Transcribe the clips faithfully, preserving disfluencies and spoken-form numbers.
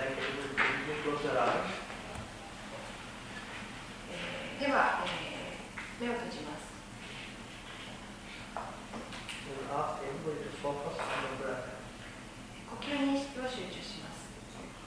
like everyone to close their eyes. では、えー、目を閉じます。 We will ask everybody to focus on the breath. 呼吸に意識を集中します。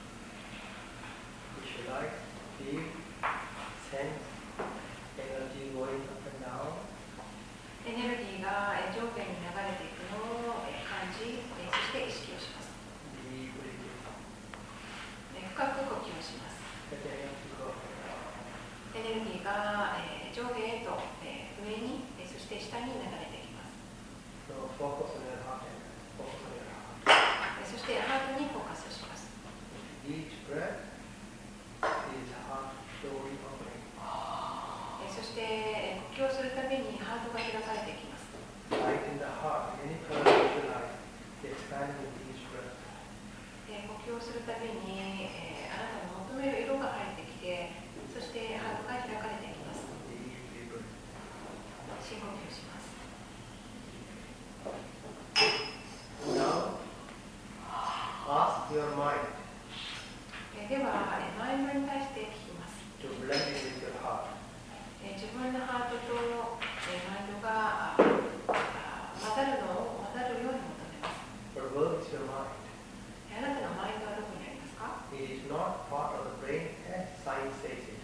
Visualize, feel, sense energy going up and down. エネルギーが上下に流れていくのを感じ、そして意識をします。 Deep breathing. 深く呼吸をします。 Let the energy go up and down. エネルギーが上下へと上に、そして下に流れていきます。 So focus on your heart and focus on your heart. そしてハートにフォーカスします。 Each breath is heart slowly opening. そして呼吸をするたびにハートが開かれていきます。 Light in the heart, any color visualize, expanding with each breath. 呼吸をするたびに、えー、あなたの求める色が入ってきて、そしてハートが開かれていきます。深呼吸します。 Now, ask your mind では、マインドに対して聞きます。 to blend in with your heart. 自分のハートとマインドが混ざるのを混ざるように求めます。 But where is your mind? あなたのマインドはどこにありますか？ It is not part of the brain as science says it.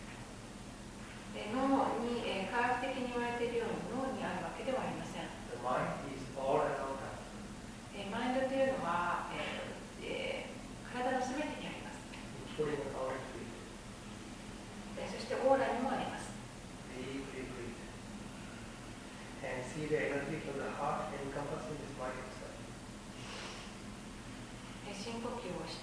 脳に科学的に言われているように脳にあるわけではありません。 The mind is all around us. マインドというのは、えー、体のすべてにあります。 Including our feet. そしてオーラにもあります。 Deeply breathe. And see the energy from the heart encompassing this mind itself. 深呼吸をして、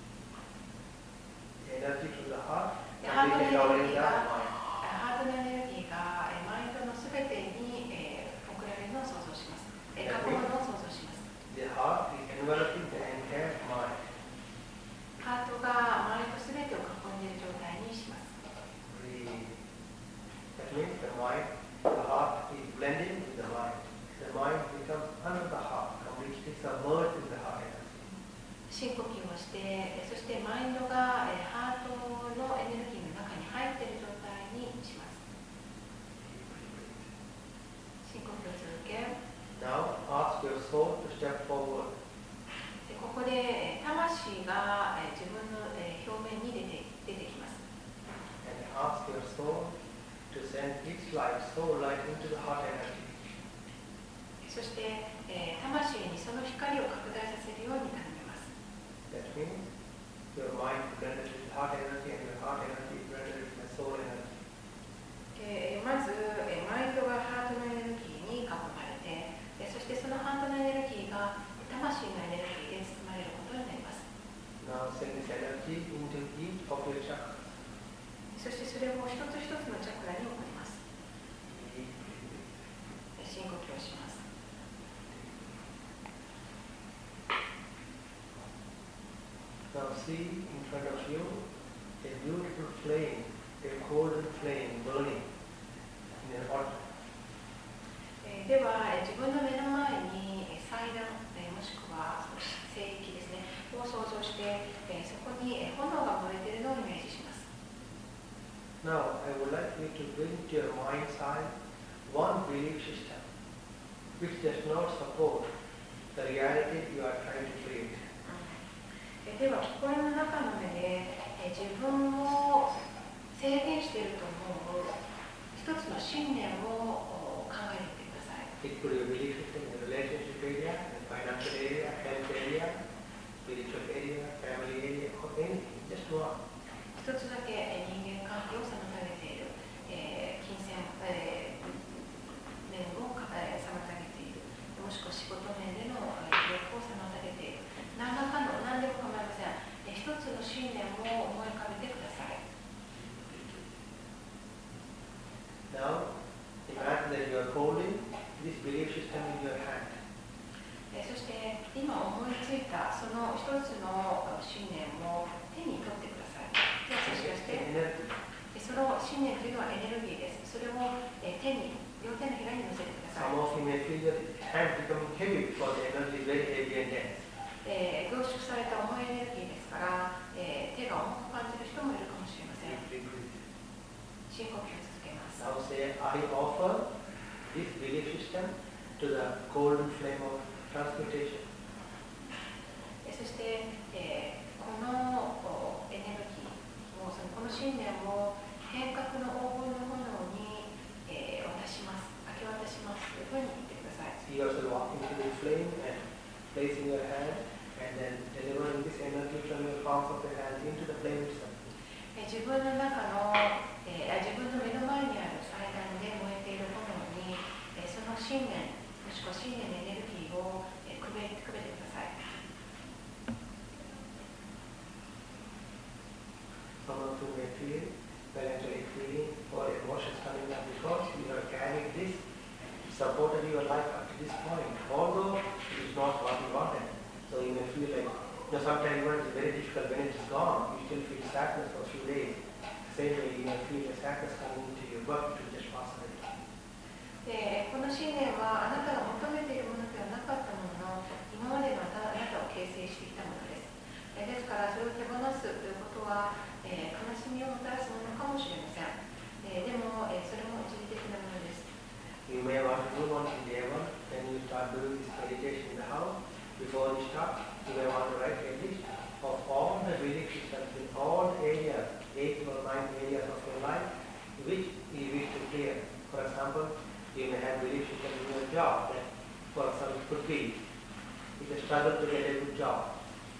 The energy from the heart ハートのエネ and ルギー that が、 mind. ハートのエネルギーがマインドのすべてに、えー、送られるのを想像します。囲むのを想像します。 The heart is enveloping the entire mind. ハートがマインドすべてを囲んでいる状態にします。 Breathe. That means the mind, the heart is blending with the mind. The mind becomes under the heart, completely submerged in the heart energy. 深呼吸をして、そしてマインドがハートのエネルギーの中に入っている状態にします。深呼吸を続け。 Now ask your soul to step forward. ここで魂が自分の表面に出て、出てきます。 And ask your soul to send its light, soul light into the heart energy. そして、えー、魂にその光を拡大させるように頼みます。 That means your mind blended with heart energy and your heart energy blended with the soul energy. えー、まず、えー、マインドがハートのエネルギーに囲まれて、えー、そしてそのハートのエネルギーが魂のエネルギーで包まれることになります。 Now send this energy into each of your chakras. そしてそれを一つ一つのチャクラに送ります。深呼吸をします。 Now see in front of you a beautiful flame, a golden flame burning in an altar. では、自分の目の前に祭壇、もしくは聖域ですね、を想像して、そこに炎が燃えているのをイメージします。 Now I would like you to bring to your mind's eye one belief system which does not support the reality you are trying to create. では、心の中の目で自分を制限していると思う一つの信念を考えてみてください。 It could be a belief system in the relationship area, in the financial area, health area, spiritual area, family area, or anything, just one. 一つだけ人間関係を妨げている、えー、金銭、えー、面を、えー、妨げている、もしくは仕事面での記憶を妨げている、何らかの、何でも構いません。えー、一つの信念を思い浮かべてください。 Now, imagine that you are holding this belief system in your hand. えー、そして今思いついたその一つの信念を手に取ってください。手を差し出して、その信念というのはエネルギーです。それを手に、両手のひらに乗せてください。 Some of you may feel that hand becoming heavy because the energy is very heavy and dense. えー、凝縮された重いエネルギーですから、えー、手が重く感じる人もいるかもしれません。深呼吸を続けます。 Now say, I offer this belief system to the golden flame of transmutation. そして、えー、このエネルギーを、そのこの信念を変革の黄金の炎に、えー、渡します。明け渡しますというふうに言ってください。 See yourself walking to the flame and placing your hand and then delivering this energy from your palms of the hand into the flame itself. 自分の中の、えー、自分の目の前にある祭壇で燃えている炎に、えー、その信念、もしくは信念のエネルギーを、えー、くべくべてください。 Some of you may feel melancholic feeling or emotions coming up because you are carrying this, supported your life up to this point, although it is not what you wanted. So you may feel like, you know, sometimes when it's very difficult, when it is gone, you still feel sadness for a few days. Same way you may feel the sadness coming into your work to just pass away. でこの信念はあなたが求めているものではなかったものの、今までのあなたを形成してきたものです。ですからそれを手放すということは、えー、悲しみをもたらすものかもしれません。えー、でも、えー、それも一時的なものです。 You may want to move on to day one when you start doing this meditation in the house. Before you start, you may want to write a list of all the belief systems in all areas, eight or nine areas of your life, which you wish to clear. For example, you may have belief system in your job that, for example, it could be it's a struggle to get a good job.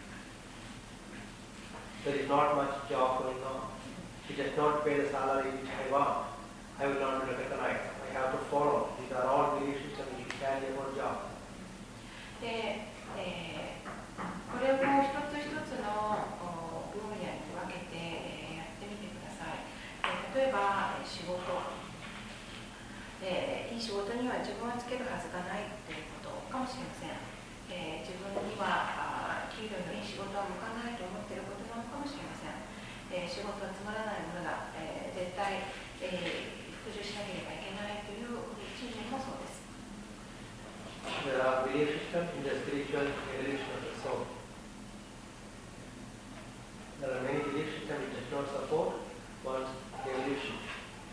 There is not much job going on. It does not pay the salary which I want. I will not be recognized. I have to follow. These are all belief systems which carry about job. でえー、これを一つ一つの分野に分けて、えー、やってみてください。えー、例えば仕事、えー、いい仕事には自分はつけるはずがないということかもしれません。えー、自分には給料のいい仕事は向かないと思っていることなのかもしれません。えー、仕事はつまらないものだ、えー、絶対、えー、服従しなければいけないという信念もそうです。 There are belief systems in the spiritual evolution of the soul. There are many belief systems which do not support one's evolution.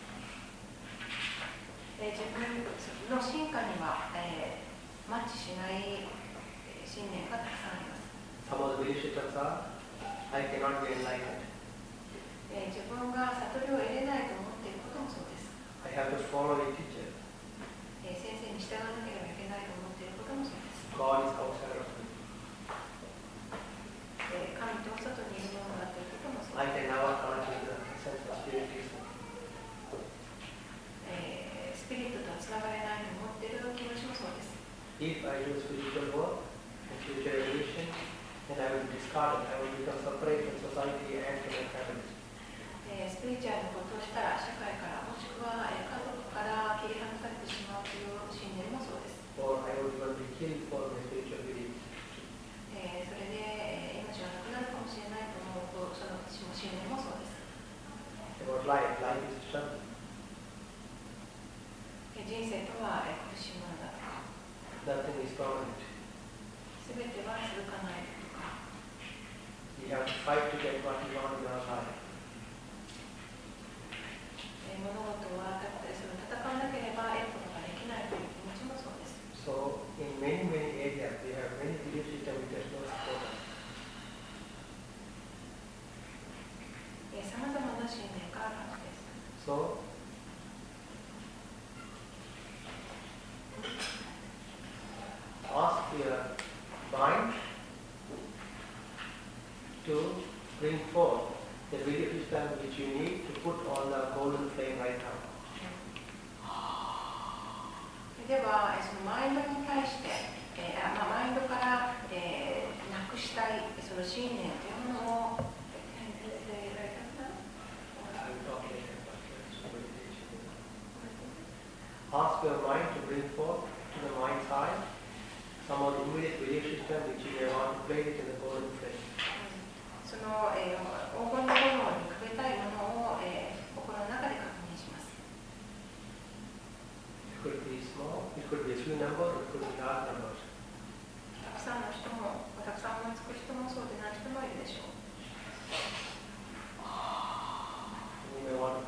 えー、自分の進化には、えー、マッチしない信念がたくさんあります。 Some of the belief systems are, I cannot be enlightened. えー、自分が悟りを得れないと思っていることもそうです。 I have to follow a teacher. えー、先生に従わなければいけないと思っていることもそうです。 God is outside of me. えー、神と外にいるものだということもそうです。 I can never connect with the sense of spiritism. えー、スピリットとはつながれないと思っている気持ちもそうです。 If I do spiritual work and spiritual evolution, then I will discard it. I will become separate from society and from my family. えー、スピリチュアルなことをしたら社会からもしくは、えー、家族から切り離されてしまうという信念もそうです。 Or I will even be killed for my spiritual beliefs. えー、それで、えー、命がなくなるかもしれないと思うと、その信念もそうです。 About life, life is struggle. えー、人生とは、えー、苦しいものだとか、 Nothing is permanent. すべては続かないとか、 We have to fight to get what we want in our life. えー、物事はだったりそれを戦わなければ得ることができないという気持ちもそうです。 So, in many, many areas, we have many belief systems which does not support us. えー、様々な信念があるはずです。 So, ask your mind to bring forth the belief system which you need to put on the golden flame right now. では、そのマインドに対して、えーまあ、マインドから、えー、なくしたいその信念というものを、 Ask your mind to bring forth to the mind side some of the immediate belief system which you may want to place it in the golden flame. その、えー、黄金の炎にくべたいものを、えー、心の中で確認します。 It could be small, it could be a few numbers, it could be large numbers. たくさんの人も、たくさんの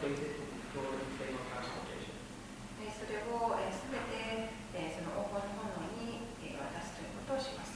release it in the golden flame of transmutation. でそれをすべてえその黄金の炎にえ渡すということをします。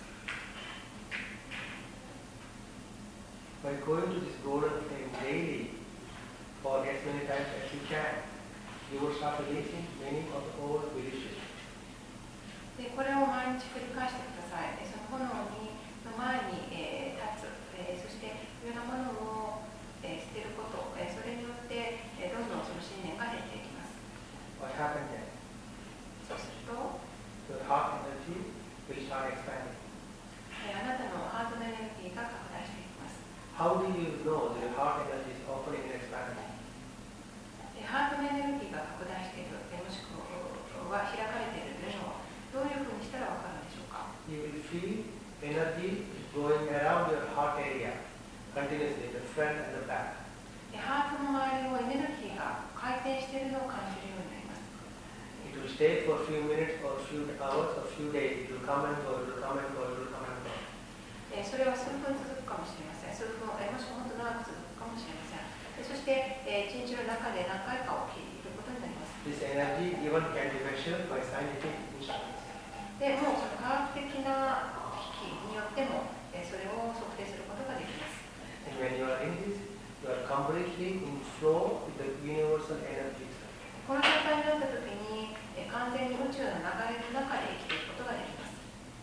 By going to this golden flame daily, for as many times as you can, you will start releasing many of the old beliefs. でこれを毎日繰り返してください。でその炎にの前に、えー、立つ、えー、そしていろんなものを、えー、捨てること、えー、それによって、えー、どんどんその信念が減っていきます。 What happens then? そうすると、 Your heart energy will start expanding. えー、あなたのハートのエネルギーが拡大していきます。 How do you know that your heart energy is opening and expanding? えー、ハートのエネルギーが拡大している、えー、もしくは開かれているというのをどういうふうにしたらわかるんでしょうか。 You will feel energy going around your heart area continuously, the front and the back. ハートの周りをエネルギーが回転しているのを感じるようになります。 It will stay for a few minutes or a few hours or a few days. It will come and go, it will come and go, it will come and go. それは数分続くかもしれません。数分、もしくは本当長く続くかもしれません。そして、えー、一日の中で何回か起きることになります。 This energy even can be measured by scientific instruments. でもうその科学的な機器によっても、えー、それを測定することができます。 And when you are in this, you are completely in flow with the universal energy. この状態になったときに、えー、完全に宇宙の流れの中で生きていくことができます。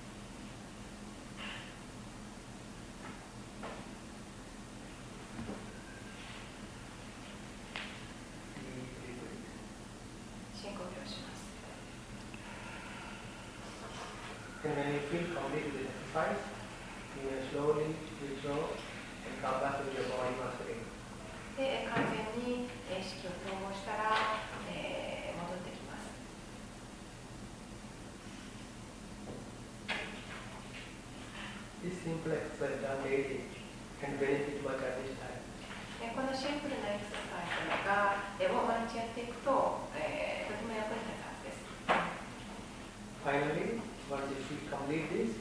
深呼吸をします。 And when you feel complete with the exercise, you may slowly withdraw and come back to your body once again. で、完全に意識を統合したら、えー、戻ってきます。 This simple exercise done daily can benefit much at this time. このシンプルなエクササイズが、えー、を毎日やっていくと、えー、とても役に立つはずです。 Finally, once you complete this,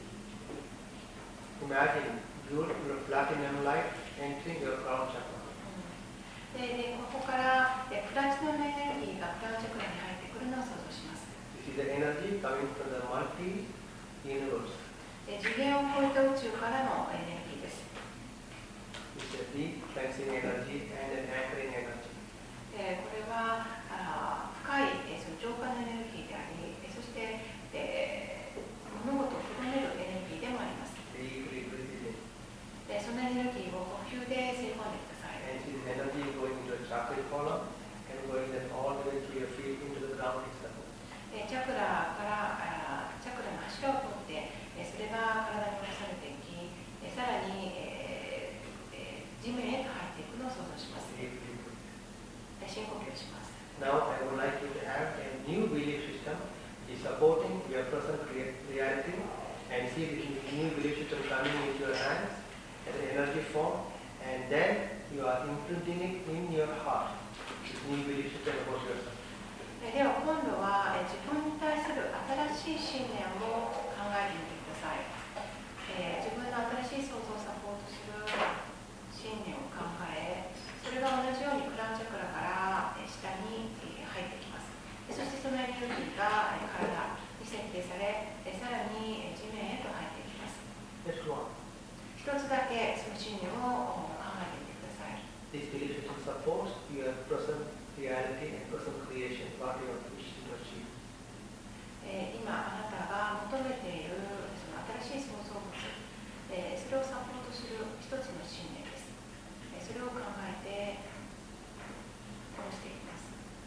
imagine your platinum light entering your crown chakra. ででここからえプラチナムエネルギーがクラウンチャクラに入ってくるのを想像します。 This is the energy coming from the multi-universe. 次元を超えた宇宙からのエネルギーです。 It's a deep cleansing energy and an anchoring energy. これはあ深いえその浄化のエネルギーであり、そして、えー、物事をとどめるエネルギーでもあります。 Deeply breathing. でそのエネルギーを呼吸で吸い込んでください。 And this energy going into a chakra column and going then all the way through your feet into the ground itself. チャクラからチャクラの柱を取ってそれが体に下ろされていき、さらに、えー、地面へと入っていくのを想像します。深呼吸をします。 Now I would like you to have a new belief system which is supporting your present reality and see this new belief system coming into your hands as an energy form, and then you are imprinting it in your heart. This new belief system about yourself. では今度は自分に対する新しい信念を考えてみてください。えー、自分の新しい想像をサポートする信念を考え、それが同じようにクラウンチャクラから下に入ってきます。そしてそのエネルギーが体に設定され、さらに地面へと入っていきます。 Just one. 一つだけその信念を考えてみてください。 This belief system supports your present reality and present creation, what you are wishing to achieve. えー、今あなたが求めているその新しい創造物、えー、それをサポートする一つの信念です。えー、それを考えてこうしていきます。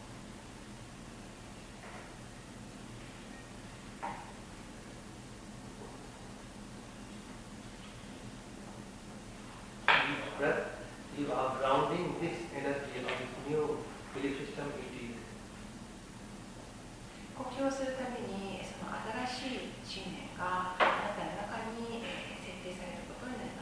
Deep breath, you are grounding this energy of this new belief system into you. 呼吸をするたびにその新しい信念があなたの中に設定されることになります。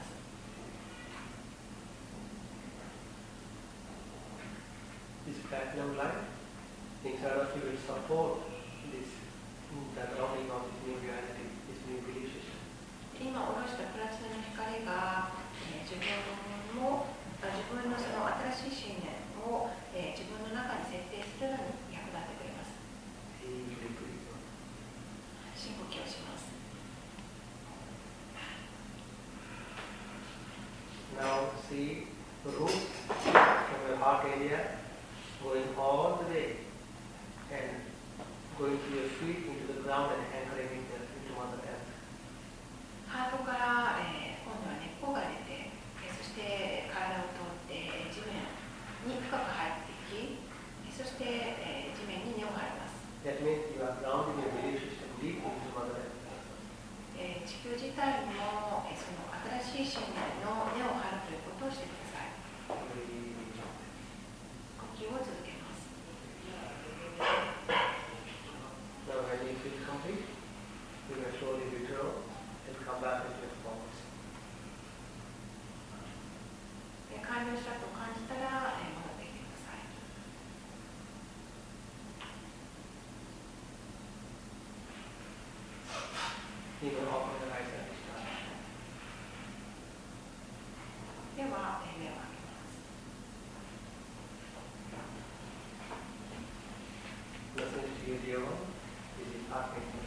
This platinum light inside of you will support this, the grounding of this new reality, this new belief system. 今下ろしたプラチナの光が、えー、自分も自分のその新しい信念を、えー、自分の中 Now see the roots from your heart area going all the way and going to your feet into the ground and anchoring into, into Mother Earth. ハートから、えー、今度は根っこが出て、えー、そして体を通って地面に深く入っていき、そして、えー、地面に根を張ります。 That means you are grounding your belief system deep into Mother Earth. えー、地球自体にも、えー、その新しい信念の根を張るということをしてください。呼吸を続けます。 Now when you feel complete, you will slowly withdraw and come back into your forms. 完了したと感じたら、えー、戻ってきてください。 You will open your eyes and start. では、えー、目を開けます。 Listen to your dear one. This is Archangel.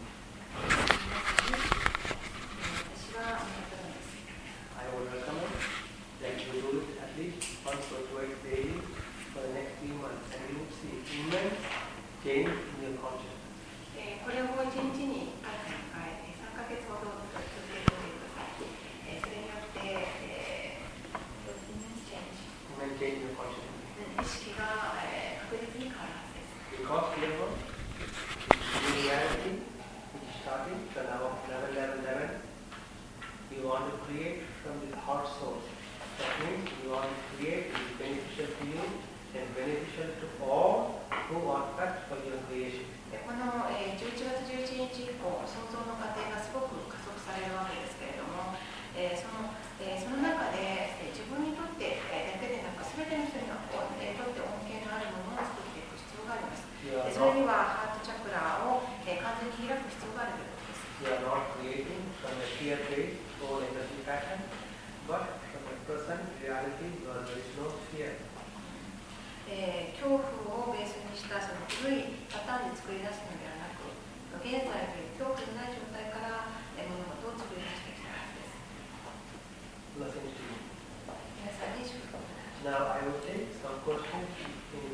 私はあなたです。 I would recommend that you do it at least once or twice daily for the next few months, and you will see immense change in your consciousness. えー、これをいちにちにいっかいさんかい、さんかげつほど続けておいてください。えー、それによって、えー、immense change Immense change in your consciousness. 意識が、えー、確実に変わるはずです。 Because dear one, in reality, which is starting from now level level level, you want to create from this heart source. That means you want to create which is beneficial to you and beneficial to all who are touched by your creation. でこの、えー、じゅういちがつじゅういちにち以降、創造の過程がすごく加速されるわけですけれども、えー そ, のえー、その中で、えー、自分にとって、えー、だけでなく、すべての人にとって恩恵のあるものを作っていく必要があります。でそれにはハートチャクラを、えー、完全に開く必要があるということです。 You are not creating from a fear-based or energy pattern, but from a present reality where there is no fear. えー、恐怖をベースにしたその古いパターンで作り出すのではなく、現在という恐怖のない状態から物事を作り出してきたはずです。 Listen to you. 皆さんに祝福を。 Now I will take some questions in